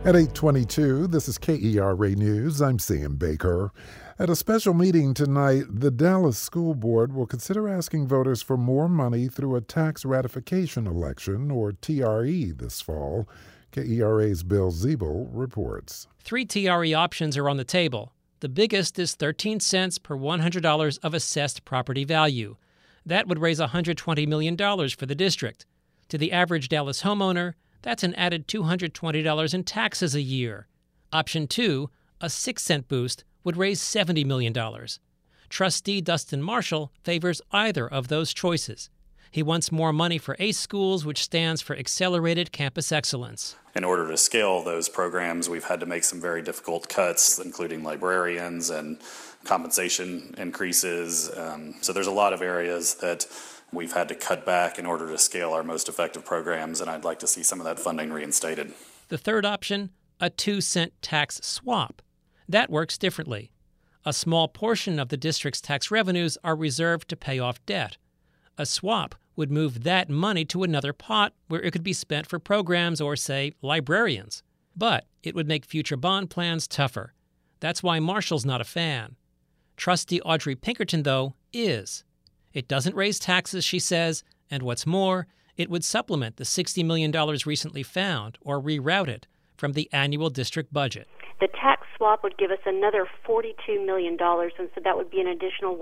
At 8:22, this is KERA News. I'm Sam Baker. At a special meeting tonight, the Dallas School Board will consider asking voters for more money through a tax ratification election, or TRE, this fall. KERA's Bill Ziebel reports. 3 TRE options are on the table. The biggest is 13 cents per $100 of assessed property value. That would raise $120 million for the district. To the average Dallas homeowner, that's an added $220 in taxes a year. Option 2, a 6-cent boost, would raise $70 million. Trustee Dustin Marshall favors either of those choices. He wants more money for ACE schools, which stands for Accelerated Campus Excellence. In order to scale those programs, we've had to make some very difficult cuts, including librarians and compensation increases. So there's a lot of areas that we've had to cut back in order to scale our most effective programs, and I'd like to see some of that funding reinstated. The third option, a 2-cent tax swap. That works differently. A small portion of the district's tax revenues are reserved to pay off debt. A swap would move that money to another pot where it could be spent for programs or, say, librarians. But it would make future bond plans tougher. That's why Marshall's not a fan. Trustee Audrey Pinkerton, though, is. It doesn't raise taxes, she says, and what's more, it would supplement the $60 million recently found or rerouted from the annual district budget. The tax swap would give us another $42 million, and so that would be an additional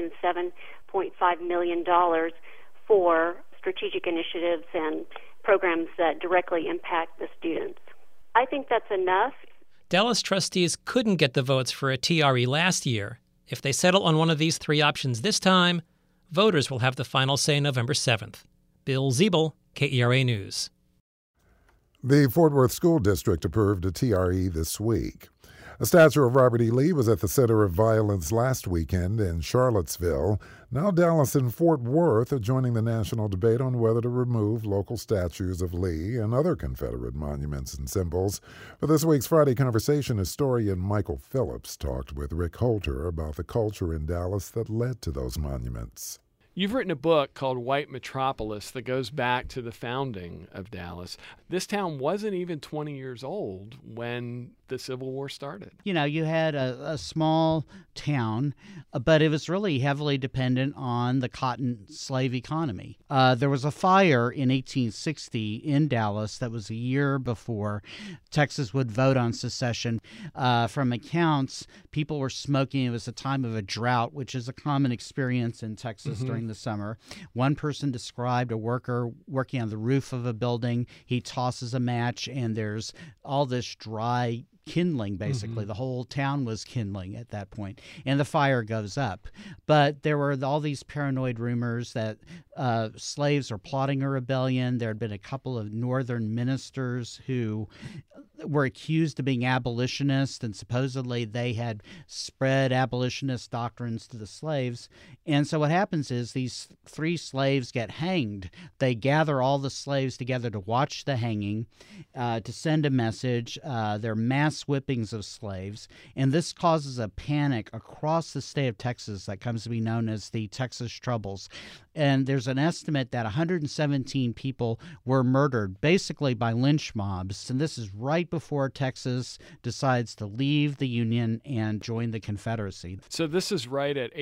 $107.5 million for strategic initiatives and programs that directly impact the students. I think that's enough. Dallas trustees couldn't get the votes for a TRE last year. If they settle on one of these 3 options this time, voters will have the final say November 7th. Bill Ziebel, KERA News. The Fort Worth School District approved a TRE this week. A statue of Robert E. Lee was at the center of violence last weekend in Charlottesville. Now Dallas and Fort Worth are joining the national debate on whether to remove local statues of Lee and other Confederate monuments and symbols. For this week's Friday Conversation, historian Michael Phillips talked with Rick Holter about the culture in Dallas that led to those monuments. You've written a book called White Metropolis that goes back to the founding of Dallas. This town wasn't even 20 years old when the Civil War started. You know, you had a small town, but it was really heavily dependent on the cotton slave economy. There was a fire in 1860 in Dallas that was a year before Texas would vote on secession. From accounts, people were smoking. It was a time of a drought, which is a common experience in Texas during the summer. One person described a worker working on the roof of a building. He tosses a match, and there's all this dry kindling, basically. The whole town was kindling at that point, and the fire goes up. But there were all these paranoid rumors that slaves are plotting a rebellion. There had been a couple of northern ministers who were accused of being abolitionists, and supposedly they had spread abolitionist doctrines to the slaves. And so what happens is these 3 slaves get hanged. They gather all the slaves together to watch the hanging, to send a message. There are mass whippings of slaves, and this causes a panic across the state of Texas that comes to be known as the Texas Troubles. And there's an estimate that 117 people were murdered, basically by lynch mobs. And this is right before Texas decides to leave the Union and join the Confederacy. So this is right at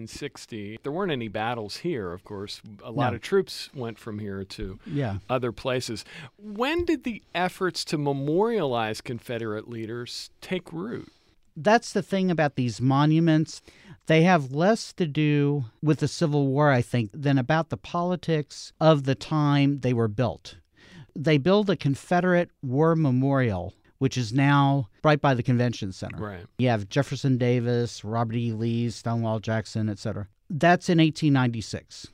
1860. There weren't any battles here, of course. A lot of troops went from here to other places. When did the efforts to memorialize Confederate leaders take root? That's the thing about these monuments. They have less to do with the Civil War, I think, than about the politics of the time they were built. They build a Confederate War Memorial, which is now right by the Convention Center. Right. You have Jefferson Davis, Robert E. Lee, Stonewall Jackson, etc. That's in 1896.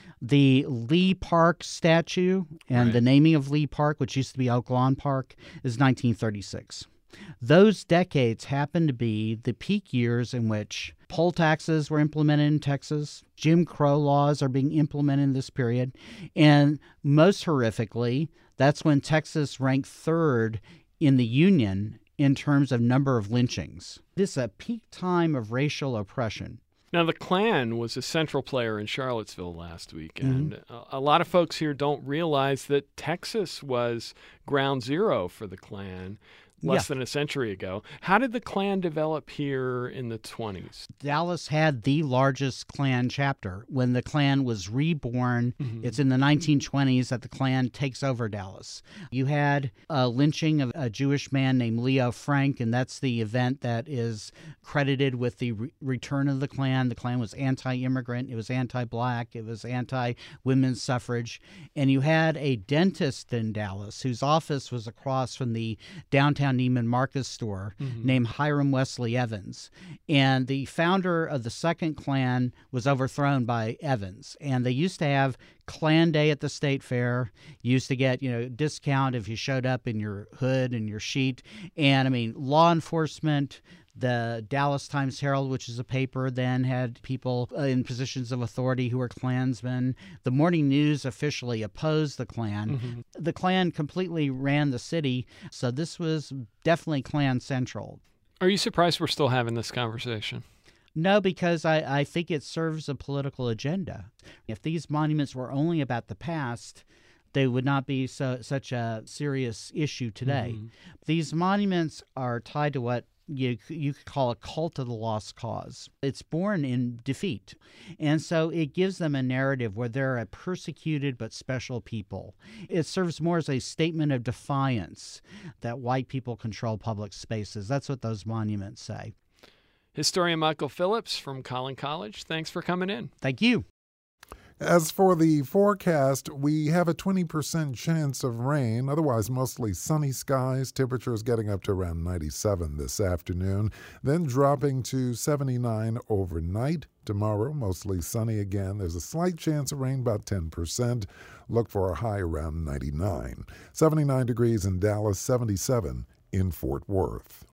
The Lee Park statue and the naming of Lee Park, which used to be Oak Lawn Park, is 1936. Those decades happen to be the peak years in which poll taxes were implemented in Texas. Jim Crow laws are being implemented in this period. And most horrifically, that's when Texas ranked 3rd in the Union in terms of number of lynchings. This is a peak time of racial oppression. Now, the Klan was a central player in Charlottesville last weekend. A lot of folks here don't realize that Texas was ground zero for the Klan. less than a century ago. How did the Klan develop here in the 20s? Dallas had the largest Klan chapter. When the Klan was reborn, it's in the 1920s that the Klan takes over Dallas. You had a lynching of a Jewish man named Leo Frank, and that's the event that is credited with the return of the Klan. The Klan was anti-immigrant, it was anti-black, it was anti-women's suffrage. And you had a dentist in Dallas whose office was across from the downtown Neiman Marcus store named Hiram Wesley Evans. And the founder of the Second Klan was overthrown by Evans. And they used to have Klan Day at the State Fair. You used to get, discount if you showed up in your hood and your sheet. And, law enforcement, the Dallas Times-Herald, which is a paper, then had people in positions of authority who were Klansmen. The Morning News officially opposed the Klan. The Klan completely ran the city, so this was definitely Klan central. Are you surprised we're still having this conversation? No, because I think it serves a political agenda. If these monuments were only about the past, they would not be such a serious issue today. These monuments are tied to what you could call a cult of the lost cause. It's born in defeat. And so it gives them a narrative where they're a persecuted but special people. It serves more as a statement of defiance that white people control public spaces. That's what those monuments say. Historian Michael Phillips from Collin College, thanks for coming in. Thank you. As for the forecast, we have a 20% chance of rain, otherwise mostly sunny skies, temperatures getting up to around 97 this afternoon, then dropping to 79 overnight. Tomorrow, mostly sunny again. There's a slight chance of rain, about 10%. Look for a high around 99. 79 degrees in Dallas, 77 in Fort Worth.